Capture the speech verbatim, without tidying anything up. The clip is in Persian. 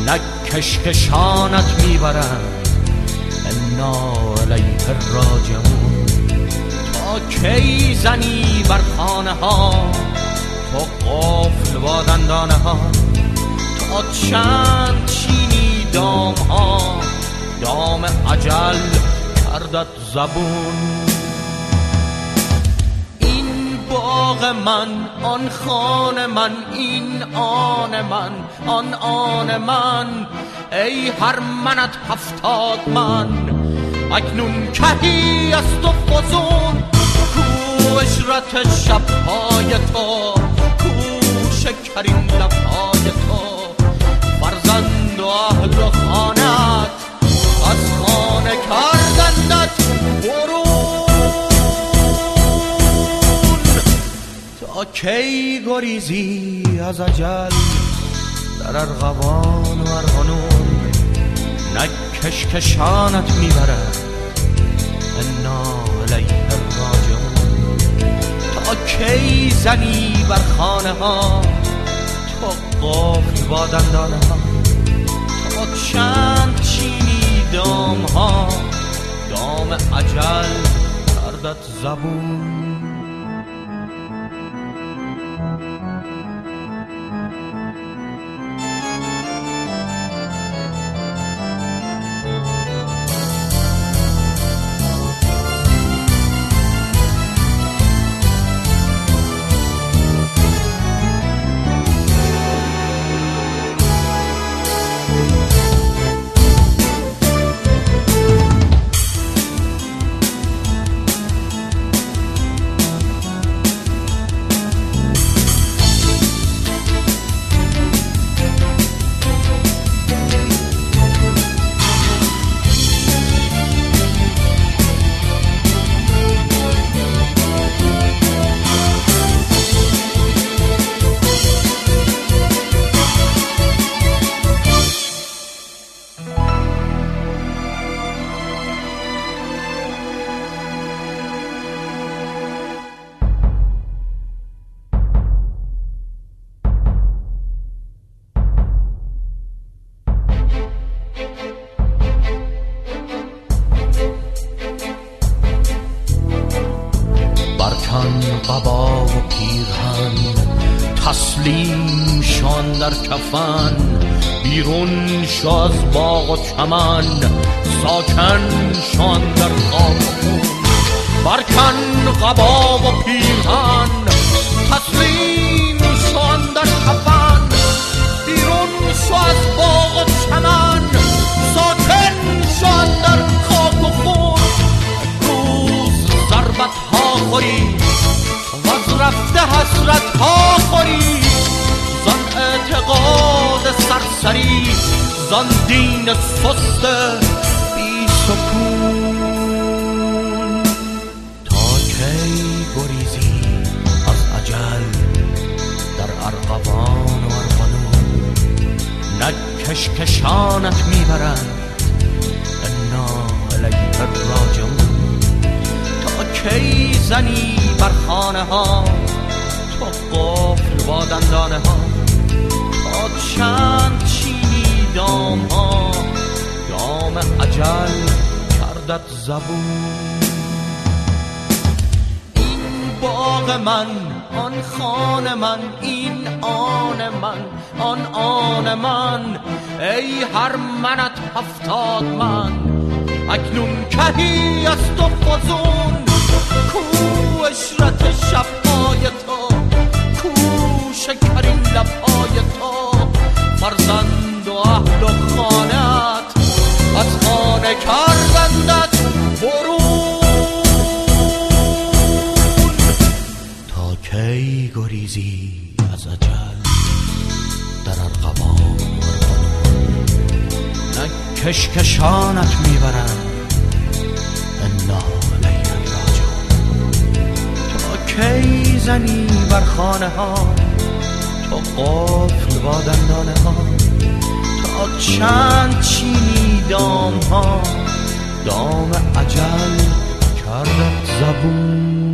نه کشکشانت میبرند انا الیه راجعون. تا کی زنی بر خانه ها تو قفل با دندانه ها؟ تا چند چینی دام ها دام اجل کردت زبون؟ این باغ من، آن خانه من، این آن من، آن آن من، ای هر منت هفتاد من. اکنون کهی از تو فزون، کو اشرت شبهای تو، کو شکرین لبهای تو. فرزند و اهل و خانت از خانه کردندت برون. تا کی گریزی از اجل در ارغوان و ارغنون؟ نه کشکشانت میبرد انا الیه راجعون. تا کی زنی بر خانه ها تو قفل با دندانه ها؟ تا چند چینی دام ها دام اجل کردت زبون؟ قبا و پیرهن تسلیم شان در کفن. بیرون شو از باغ و چمن ساکن شان در خاک و خون. برکن قبا و پیرهن تسلیم شان در کفن. بیرون شو از باغ و چمن ساکن شان در خاک و خون. روز ضربت ها خوری وز رفته حسرت ها خوری. زن اعتقاد سرسری زن دین سست بی سکون. تا کی گریزی از اجل در ارغوان و ارغنون؟ نه کشکشانت میبرند انا الیه راجعون. تا کی زنی بر خانه ها تو قفل با دندانه ها؟ تا چند چینی دام ها دام اجل کردت زبون؟ این باغ من، آن خانه من، این آن من، آن آن من، ای هر منت هفتاد من. اکنون کهی از تو فزون، کو اشرت شبهای تو، کو شکرین لبهای تو. فرزند و اهل و خانت از خانه کردندت برون. تا کی گریزی از اجل در ارغوان و ارغنون؟ نه کشکشانت میبرند انا الیه راجعون. تا کی زنی بر خانه ها تو قفل با دندانه ها؟ تا چند چینی دام ها دام اجل کردت زبون؟